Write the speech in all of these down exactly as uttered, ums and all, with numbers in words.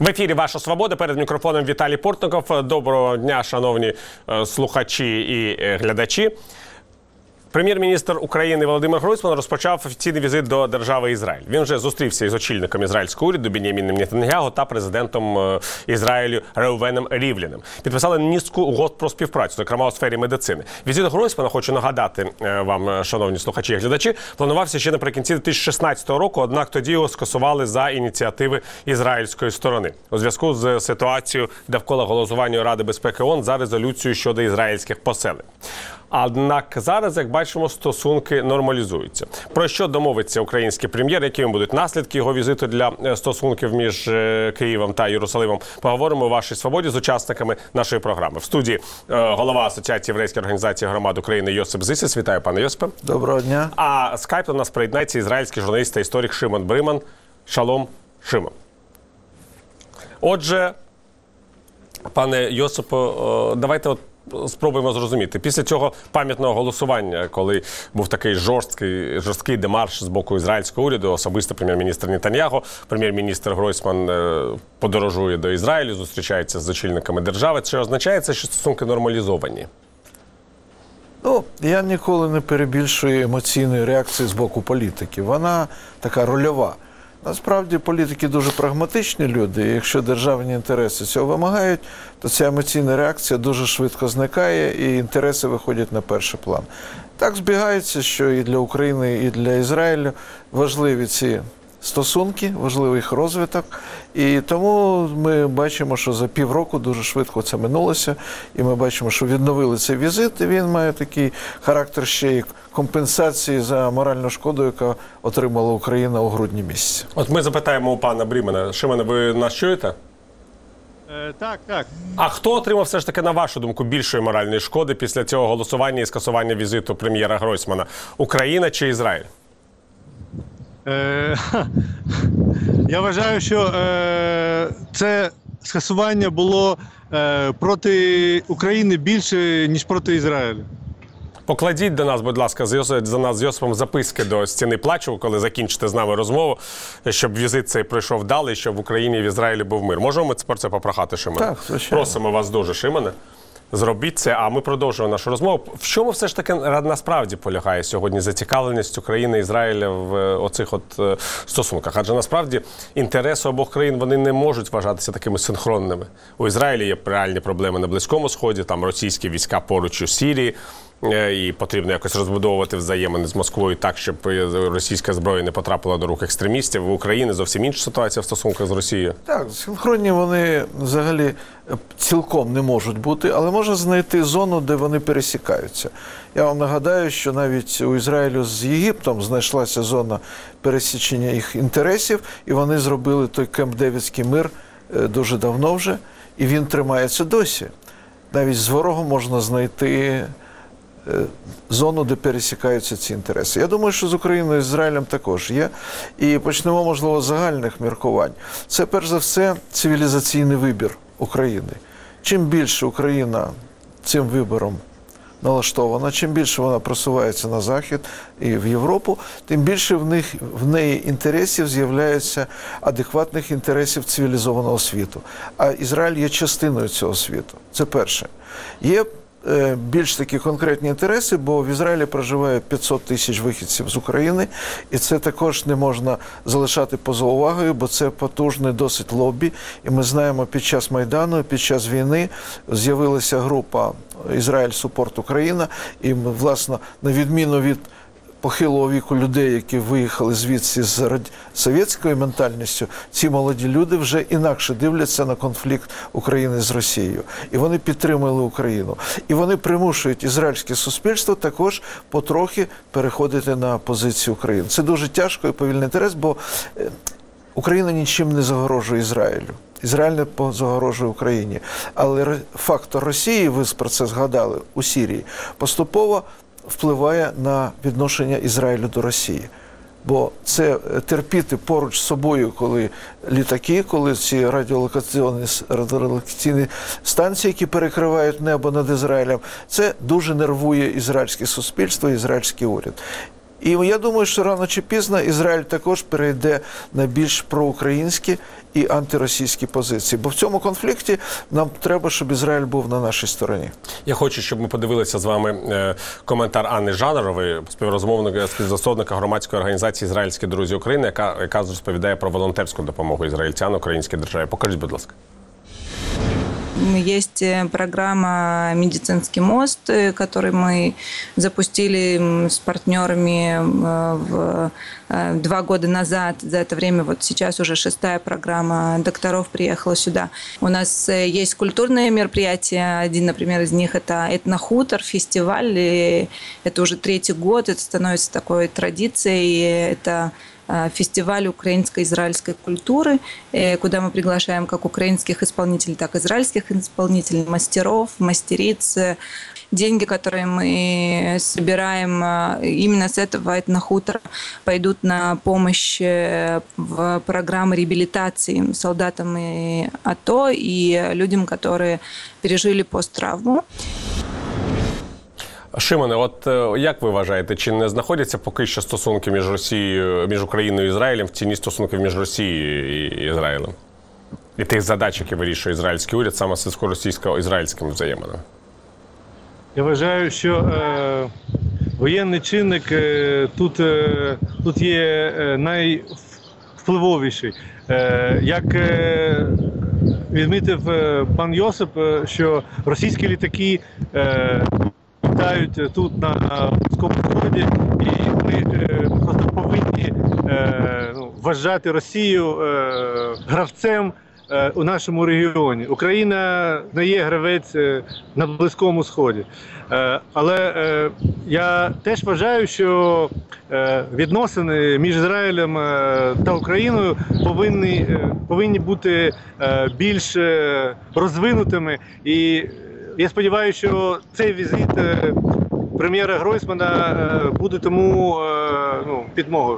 В ефірі «Ваша свобода», перед мікрофоном Віталій Портников. Доброго дня, шановні слухачі і глядачі. Прем'єр-міністр України Володимир Гройсман розпочав офіційний візит до держави Ізраїль. Він вже зустрівся із очільником ізраїльського уряду Бін'яміном Нетаньяху та президентом Ізраїлю Реувеном Рівліним. Підписали низку угод про співпрацю, зокрема у сфері медицини. Візит Гройсмана, хочу нагадати вам, шановні слухачі і глядачі, планувався ще наприкінці дві тисячі шістнадцятого року, однак тоді його скасували за ініціативи ізраїльської сторони. У зв'язку з ситуацією довкола голосування Ради безпеки ООН за резолюцію щодо ізраїльських поселень. Однак зараз, як бачимо, стосунки нормалізуються. Про що домовиться український прем'єр, які будуть наслідки його візиту для стосунків між Києвом та Єрусалимом, поговоримо у «Вашій свободі» з учасниками нашої програми. В студії голова Асоціації єврейської організації громад України Йосип Зисис. Вітаю, пане Йосипе. Доброго дня. А скайп у нас приєднається ізраїльський журналіст та історик Шимон Бриман. Шалом, Шимон. Отже, пане Йосипо, давайте от спробуємо зрозуміти. Після цього пам'ятного голосування, коли був такий жорсткий, жорсткий демарш з боку ізраїльського уряду, особисто прем'єр-міністр Нетаньяху, прем'єр-міністр Гройсман подорожує до Ізраїлю, зустрічається з очільниками держави. Це означає, що стосунки нормалізовані? Ну, я ніколи не перебільшую емоційної реакції з боку політиків. Вона така рольова. Насправді, політики дуже прагматичні люди, і якщо державні інтереси цього вимагають, то ця емоційна реакція дуже швидко зникає, і інтереси виходять на перший план. Так збігається, що і для України, і для Ізраїлю важливі ці стосунки, важливий їх розвиток, і тому ми бачимо, що за півроку дуже швидко це минулося, і ми бачимо, що відновили цей візит, і він має такий характер ще й компенсації за моральну шкоду, яка отримала Україна у грудні місяці. От ми запитаємо у пана Брімена. Шимоне, ви нас чуєте? Е, так, так. А хто отримав все ж таки, на вашу думку, більшої моральної шкоди після цього голосування і скасування візиту прем'єра Гройсмана? Україна чи Ізраїль? Е, я вважаю, що е, це скасування було е, проти України більше, ніж проти Ізраїлю. Покладіть до нас, будь ласка, за нас з Йосипом записки до стіни плачу, коли закінчите з нами розмову, щоб візит цей пройшов вдалий, щоб в Україні і в Ізраїлі був мир. Можемо ми про це попрохати, Шимоне? Так, звичайно. Просимо вас дуже, Шимоне. Зробіть це, а ми продовжуємо нашу розмову. В чому все ж таки насправді полягає сьогодні зацікавленість України і Ізраїля в оцих от стосунках? Адже насправді інтереси обох країн, вони не можуть вважатися такими синхронними. У Ізраїлі є реальні проблеми на Близькому Сході, там російські війська поруч у Сирії, і потрібно якось розбудовувати взаємини з Москвою так, щоб російська зброя не потрапила до рук екстремістів. В Україні зовсім інша ситуація в стосунках з Росією. Так, синхронні вони взагалі цілком не можуть бути, але можна знайти зону, де вони пересікаються. Я вам нагадаю, що навіть у Ізраїлю з Єгиптом знайшлася зона пересічення їх інтересів, і вони зробили той Кемп-Девідський мир дуже давно вже, і він тримається досі. Навіть з ворогом можна знайти зону, де пересікаються ці інтереси. Я думаю, що з Україною і Ізраїлем також є. І почнемо, можливо, з загальних міркувань. Це, перш за все, цивілізаційний вибір України. Чим більше Україна цим вибором налаштована, чим більше вона просувається на Захід і в Європу, тим більше в них, в неї інтересів з'являється адекватних інтересів цивілізованого світу. А Ізраїль є частиною цього світу. Це перше. Є більш такі конкретні інтереси, бо в Ізраїлі проживає п'ятсот тисяч вихідців з України, і це також не можна залишати поза увагою, бо це потужний досить лобі. І ми знаємо, під час Майдану, під час війни з'явилася група «Ізраїль Супорт Україна», і, власне, на відміну від похилого віку людей, які виїхали звідси з совєтською ментальністю, ці молоді люди вже інакше дивляться на конфлікт України з Росією. І вони підтримали Україну. І вони примушують ізраїльське суспільство також потрохи переходити на позицію України. Це дуже тяжко і повільний інтерес, бо Україна нічим не загрожує Ізраїлю. Ізраїль не загрожує Україні. Але фактор Росії, ви про це згадали, у Сирії, поступово впливає на відношення Ізраїлю до Росії. Бо це терпіти поруч з собою, коли літаки, коли ці радіолокаційні, радіолокаційні станції, які перекривають небо над Ізраїлем, це дуже нервує ізраїльське суспільство, ізраїльський уряд. І я думаю, що рано чи пізно Ізраїль також перейде на більш проукраїнські і антиросійські позиції. Бо в цьому конфлікті нам треба, щоб Ізраїль був на нашій стороні. Я хочу, щоб ми подивилися з вами е, коментар Анни Жанарової, співрозмовника, співзасновника громадської організації «Ізраїльські друзі України», яка, яка розповідає про волонтерську допомогу ізраїльтян українській державі. Покажіть, будь ласка. Есть программа «Медицинский мост», которую мы запустили с партнерами в два года назад. За это время вот сейчас уже шестая программа докторов приехала сюда. У нас есть культурные мероприятия. Один, например, из них – это «Этнохутор», фестиваль. И это уже третий год, это становится такой традицией. Это фестиваль украинско-израильской культуры, куда мы приглашаем как украинских исполнителей, так и израильских исполнителей, мастеров, мастериц. Деньги, которые мы собираем именно с этого этнохутора, пойдут на помощь в программы реабилитации солдатам и АТО и людям, которые пережили посттравму. Шимоне, от як ви вважаєте, чи не знаходяться поки що стосунки між Росією, між Україною і Ізраїлем в ціні стосунків між Росією і Ізраїлем? І тих задач, які вирішує ізраїльський уряд, саме сільсько-російсько-ізраїльськими взаєминами? Я вважаю, що е, воєнний чинник е, тут, е, тут є е, найвпливовіший. Е, як е, відмітив е, пан Йосип, е, що російські літаки е, літають тут на Близькому Сході, і ми е, просто повинні е, ну, вважати Росію е, гравцем е, у нашому регіоні. Україна не є гравець е, на Близькому Сході. Е, але е, я теж вважаю, що е, відносини між Ізраїлем е, та Україною повинні, е, повинні бути е, більш е, розвинутими. І я сподіваюся, що цей візит прем'єра Гройсмана буде тому ну, підмогою.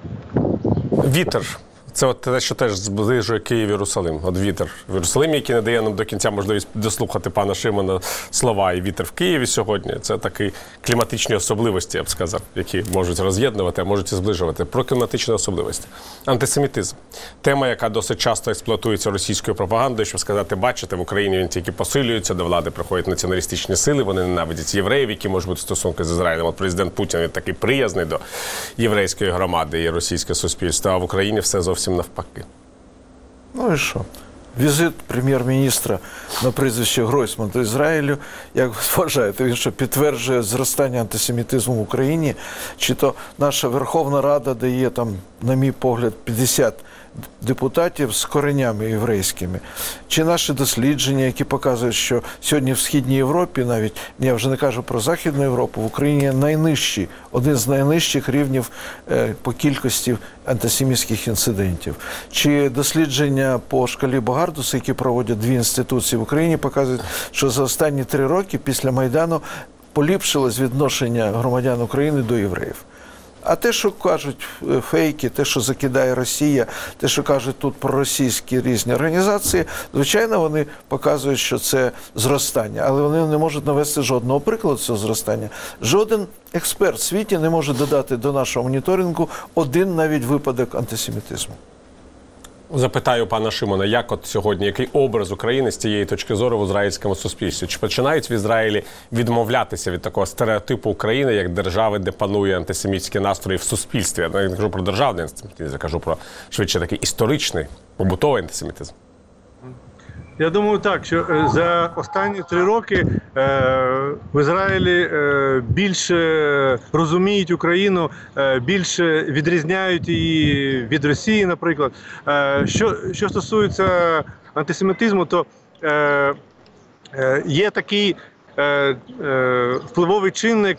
Вітер. Це от те, що теж зближує Київ і Єрусалим. От вітер в Єрусалимі, який не дає нам до кінця можливість дослухати пана Шимона слова. І вітер в Києві сьогодні. Це такі кліматичні особливості, я б сказав, які можуть роз'єднувати, а можуть і зближувати. Про кліматичні особливості. Антисемітизм. Тема, яка досить часто експлуатується російською пропагандою, щоб сказати, бачите, в Україні він тільки посилюється, до влади приходять націоналістичні сили, вони ненавидять євреїв, які можуть бути стосунки з Ізраїлем. От президент Путін він такий приязний до єврейської громади і російське суспільство, а в Україні все зовсім навпаки. Ну і що? Візит прем'єр-міністра на прізвище Гройсман до Ізраїлю, як ви вважаєте, він що підтверджує зростання антисемітизму в Україні? Чи то наша Верховна Рада дає там, на мій погляд, п'ятдесят депутатів з коренями єврейськими? Чи наші дослідження, які показують, що сьогодні в Східній Європі, навіть, я вже не кажу про Західну Європу, в Україні найнижчий, один з найнижчих рівнів е, по кількості антисемітських інцидентів? Чи дослідження по шкалі Богардуса, які проводять дві інституції в Україні, показують, що за останні три роки після Майдану поліпшилось відношення громадян України до євреїв? А те, що кажуть фейки, те, що закидає Росія, те, що кажуть тут про російські різні організації, звичайно, вони показують, що це зростання. Але вони не можуть навести жодного прикладу цього зростання. Жоден експерт в світі не може додати до нашого моніторингу один навіть випадок антисемітизму. Запитаю пана Шимона, як от сьогодні, який образ України з цієї точки зору в ізраїльському суспільстві? Чи починають в Ізраїлі відмовлятися від такого стереотипу України, як держави, де панує антисемітські настрої в суспільстві? Я не кажу про державний антисемітизм, я кажу про, швидше, такий історичний, побутовий антисемітизм. Я думаю так, що за останні три роки в Ізраїлі більше розуміють Україну, більше відрізняють її від Росії, наприклад. Що, що стосується антисемітизму, то є такий впливовий чинник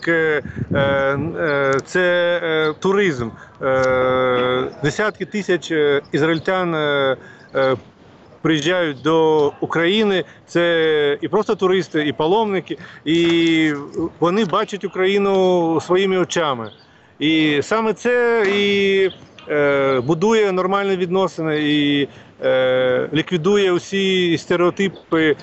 – це туризм. Десятки тисяч ізраїльтян приїжджають до України, це і просто туристи, і паломники, і вони бачать Україну своїми очами. І саме це і е, будує нормальні відносини, і е, ліквідує усі стереотипи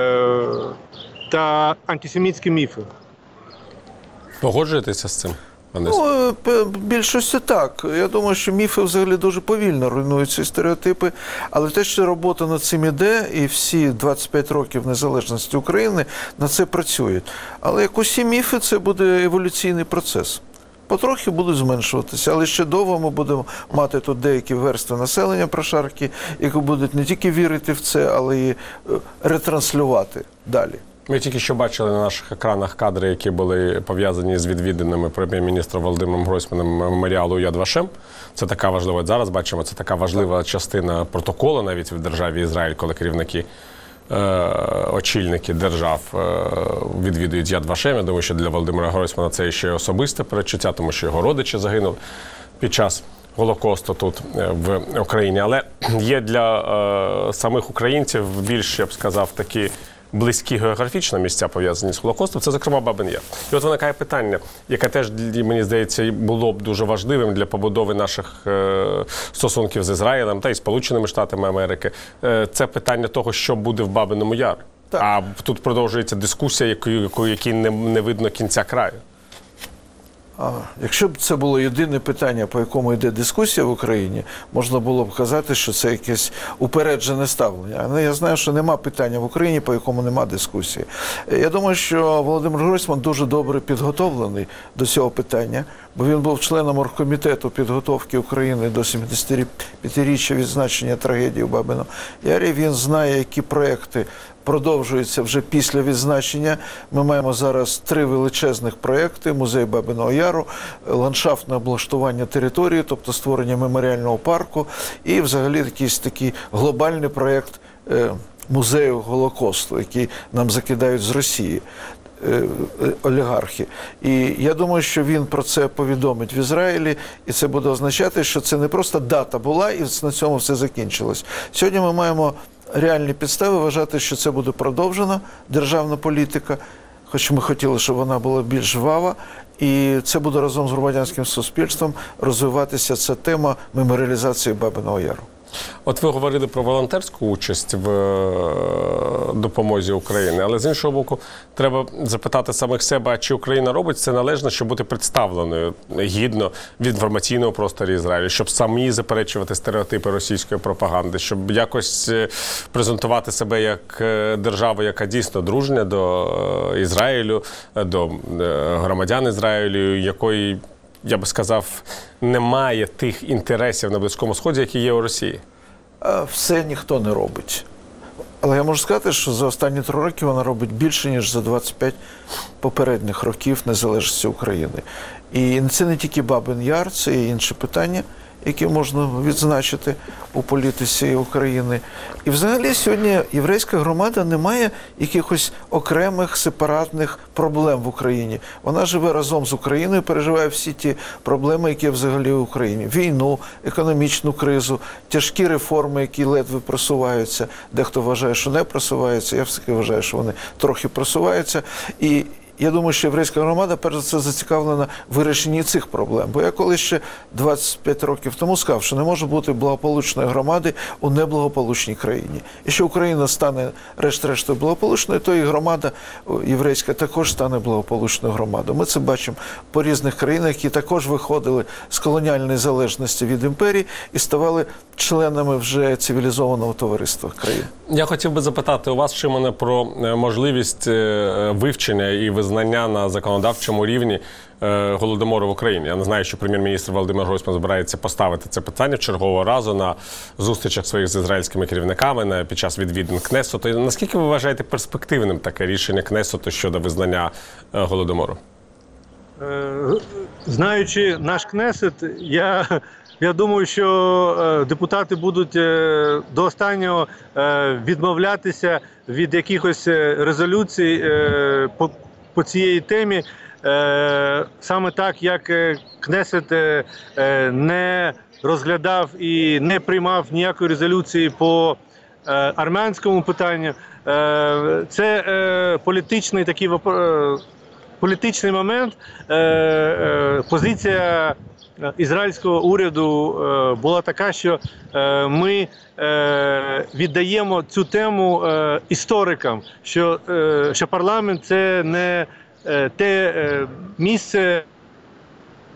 е, та антисемітські міфи. Погоджуєтеся з цим? Ну, в більшості так. Я думаю, що міфи взагалі дуже повільно руйнуються, стереотипи, але те, що робота над цим іде, і всі двадцять п'ять років незалежності України на це працюють. Але як усі міфи, це буде еволюційний процес. Потрохи будуть зменшуватися, але ще довго ми будемо мати тут деякі верстви населення прошарки, які будуть не тільки вірити в це, але й ретранслювати далі. Ми тільки що бачили на наших екранах кадри, які були пов'язані з відвідинами прем'єр-міністра Володимиром Гройсманом меморіалу Яд Вашем. Це така важлива, от зараз бачимо, це така важлива частина протоколу навіть в державі Ізраїль, коли керівники, е, очільники держав е, відвідують Яд Вашем. Я думаю, що для Володимира Гройсмана це ще особисте перечуття, тому що його родичі загинули під час Голокосту тут в Україні. Але є для е, самих українців більш, я б сказав, такі близькі географічно місця, пов'язані з Голокостом, це, зокрема, Бабин Яр. І от виникає питання, яке теж, мені здається, було б дуже важливим для побудови наших е, стосунків з Ізраїлем та й Сполученими Штатами Америки. Е, це питання того, що буде в Бабиному Ярі. Так. А тут продовжується дискусія, якої, якій не, не видно кінця краю. А, якщо б це було єдине питання, по якому йде дискусія в Україні, можна було б казати, що це якесь упереджене ставлення. Але я знаю, що нема питання в Україні, по якому нема дискусії. Я думаю, що Володимир Гройсман дуже добре підготовлений до цього питання, бо він був членом оргкомітету підготовки України до сімдесятип'ятиріччя відзначення трагедії в Бабиному Ярі. Він знає, які проекти продовжується вже після відзначення. Ми маємо зараз три величезних проєкти: музей Бабиного Яру, ландшафтне облаштування території, тобто створення меморіального парку, і взагалі якийсь такий глобальний проєкт музею Голокосту, який нам закидають з Росії олігархи. І я думаю, що він про це повідомить в Ізраїлі, і це буде означати, що це не просто дата була, і на цьому все закінчилось. Сьогодні ми маємо реальні підстави вважати, що це буде продовжена державна політика, хоч ми хотіли, щоб вона була більш жвава, і це буде разом з громадянським суспільством розвиватися ця тема меморіалізації Бабиного Яру. От ви говорили про волонтерську участь в допомозі Україні, але з іншого боку, треба запитати самих себе, а чи Україна робить це належно, щоб бути представленою гідно в інформаційному просторі Ізраїлю, щоб самі заперечувати стереотипи російської пропаганди, щоб якось презентувати себе як державу, яка дійсно дружня до Ізраїлю, до громадян Ізраїлю, якої, я би сказав, немає тих інтересів на Близькому Сході, які є у Росії? Все ніхто не робить. Але я можу сказати, що за останні три роки вона робить більше, ніж за двадцять п'ять попередніх років незалежності України. І це не тільки Бабин Яр, це і інші питання, які можна відзначити у політиці України. І взагалі сьогодні єврейська громада не має якихось окремих сепаратних проблем в Україні. Вона живе разом з Україною, переживає всі ті проблеми, які взагалі в Україні. Війну, економічну кризу, тяжкі реформи, які ледве просуваються. Дехто вважає, що не просуваються, я все-таки вважаю, що вони трохи просуваються. І я думаю, що єврейська громада, перш за все, зацікавлена в вирішенні цих проблем. Бо я коли ще двадцять п'ять років тому сказав, що не може бути благополучної громади у неблагополучній країні. І що Україна стане решт-рештою благополучною, то і громада єврейська також стане благополучною громадою. Ми це бачимо по різних країнах, які також виходили з колоніальної залежності від імперії і ставали членами вже цивілізованого товариства країн. Я хотів би запитати у вас, Шимоне, про можливість вивчення і визнання на законодавчому рівні Голодомору в Україні. Я не знаю, що прем'єр-міністр Володимир Гройсман збирається поставити це питання в чергового разу на зустрічах своїх з ізраїльськими керівниками на, під час відвідин Кнесету. Наскільки ви вважаєте перспективним таке рішення Кнесету щодо визнання Голодомору? Знаючи наш Кнесет, я... Я думаю, що депутати будуть до останнього відмовлятися від якихось резолюцій по, по цієї темі, саме так, як Кнесет не розглядав і не приймав ніякої резолюції по армянському питанню. Це політичний такий політичний момент, позиція ізраїльського уряду була така, що ми віддаємо цю тему історикам, що, що парламент – це не те місце,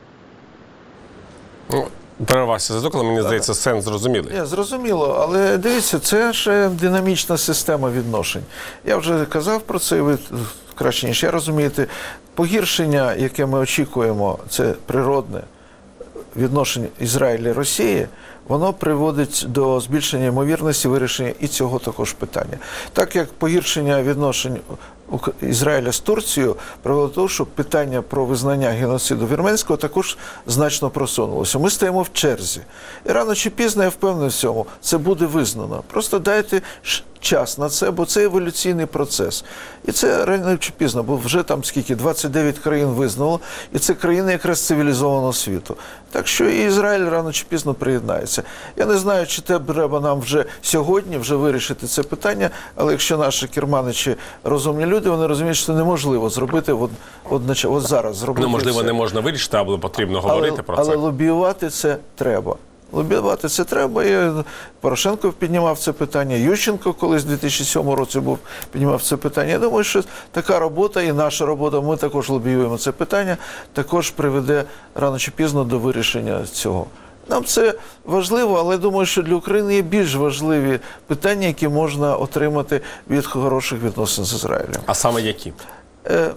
Перервався зв'язок, але мені здається, сенс зрозумілий. Ні, зрозуміло, але дивіться, це ще динамічна система відношень. Я вже казав про це, ви краще, ніж я розумієте. Погіршення, яке ми очікуємо, це природне відношення Ізраїля і Росії, воно приводить до збільшення ймовірності вирішення і цього також питання. Так як погіршення відношень Ізраїля з Турцією привело до того, що питання про визнання геноциду вірменського також значно просунулося. Ми стоїмо в черзі. І рано чи пізно, я впевнений в цьому, це буде визнано. Просто дайте час на це, бо це еволюційний процес. І це рано чи пізно, бо вже там скільки, двадцять дев'ять країн визнало, і це країни якраз цивілізованого світу. Так що і Ізраїль рано чи пізно приєднається. Я не знаю, чи треба нам вже сьогодні вже вирішити це питання, але якщо наші керманичі розумні люди, вони розуміють, що це неможливо зробити от, от, от зараз. Зробити Ну, можливо, це. не можна вирішити, але потрібно говорити але, про але це. Але лобіювати це треба. Лобіювати це треба. І Порошенко піднімав це питання, Ющенко колись в дві тисячі сьомому році був, піднімав це питання. Я думаю, що така робота і наша робота, ми також лобіюємо це питання, також приведе рано чи пізно до вирішення цього. Нам це важливо, але думаю, що для України є більш важливі питання, які можна отримати від хороших відносин з Ізраїлем. А саме які? Е,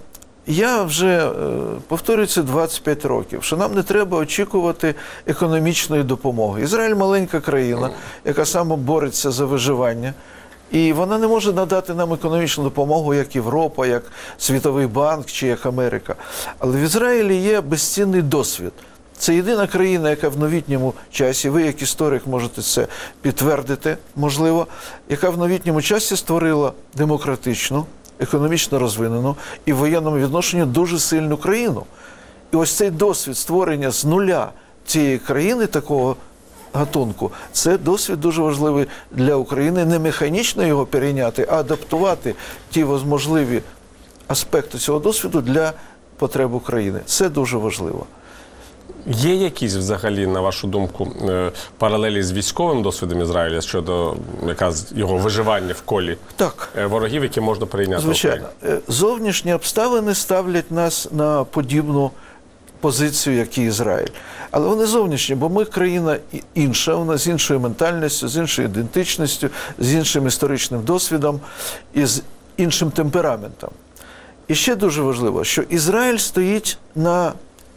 Я вже повторюю це двадцять п'ять років, що нам не треба очікувати економічної допомоги. Ізраїль – маленька країна, яка саме бореться за виживання. І вона не може надати нам економічну допомогу, як Європа, як Світовий банк чи як Америка. Але в Ізраїлі є безцінний досвід. Це єдина країна, яка в новітньому часі, ви як історик можете це підтвердити, можливо, яка в новітньому часі створила демократичну, економічно розвинену і в воєнному відношенні дуже сильну країну. І ось цей досвід створення з нуля цієї країни, такого гатунку, це досвід дуже важливий для України. Не механічно його перейняти, а адаптувати ті можливі аспекти цього досвіду для потреб України. Це дуже важливо. Є якісь взагалі, на вашу думку, паралелі з військовим досвідом Ізраїля щодо якраз його виживання в колі Так. ворогів, які можна прийняти? Звичайно. Зовнішні обставини ставлять нас на подібну позицію, як і Ізраїль. Але вони зовнішні, бо ми країна інша, у нас з іншою ментальністю, з іншою ідентичністю, з іншим історичним досвідом і з іншим темпераментом. І ще дуже важливо, що Ізраїль стоїть на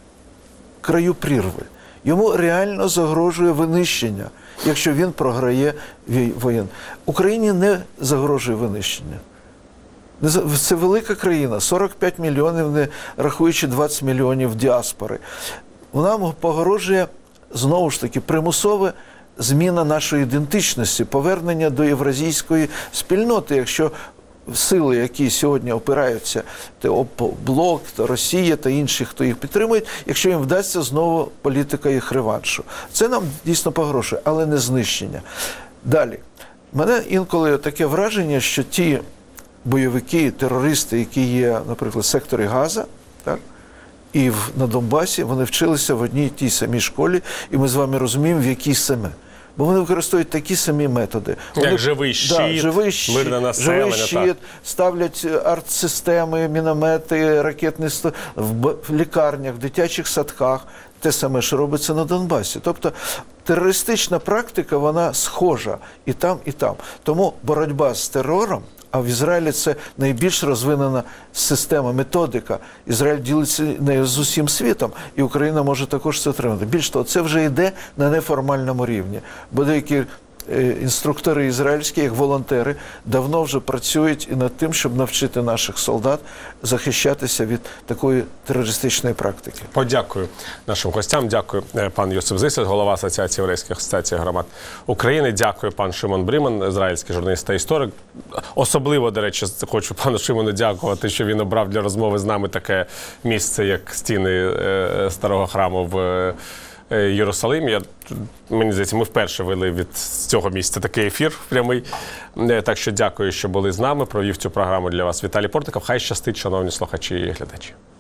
краю прірви. Йому реально загрожує винищення, якщо він програє воєн. Україні не загрожує винищення. Це велика країна, сорок п'ять мільйонів, не рахуючи двадцять мільйонів діаспори. Вона погрожує, знову ж таки, примусове зміна нашої ідентичності, повернення до євразійської спільноти, якщо сили, які сьогодні опираються, Блок, Росія та інші, хто їх підтримують, якщо їм вдасться знову політика їх реваншу. Це нам дійсно погрожує, але не знищення. Далі. Мене інколи таке враження, що ті бойовики, терористи, які є, наприклад, в секторі Газа, так, і в, на Донбасі, вони вчилися в одній тій самій школі, і ми з вами розуміємо, в якій саме. Бо вони використовують такі самі методи. Вони, як живий щит, да, живий щит, мирне населення. Живий щит, так. ставлять артсистеми, міномети, ракетні ст... в, в лікарнях, в дитячих садках. Те саме, що робиться на Донбасі. Тобто терористична практика, вона схожа і там, і там. Тому боротьба з терором, а в Ізраїлі це найбільш розвинена система, методика. Ізраїль ділиться нею з усім світом, і Україна може також це отримати. Більш того, це вже йде на неформальному рівні. Бо деякі інструктори ізраїльські, як волонтери, давно вже працюють і над тим, щоб навчити наших солдат захищатися від такої терористичної практики. Подякую нашим гостям. Дякую пан Йосип Зисер, голова Асоціації єврейських асоціацій громад України. Дякую пан Шимон Бріман, ізраїльський журналіст та історик. Особливо, до речі, хочу пану Шимону дякувати, що він обрав для розмови з нами таке місце, як стіни Старого храму в Єрусалим. Я, мені здається, ми вперше вели від цього місця такий ефір прямий. Так що дякую, що були з нами. Провів цю програму для вас Віталій Портников. Хай щастить, шановні слухачі і глядачі.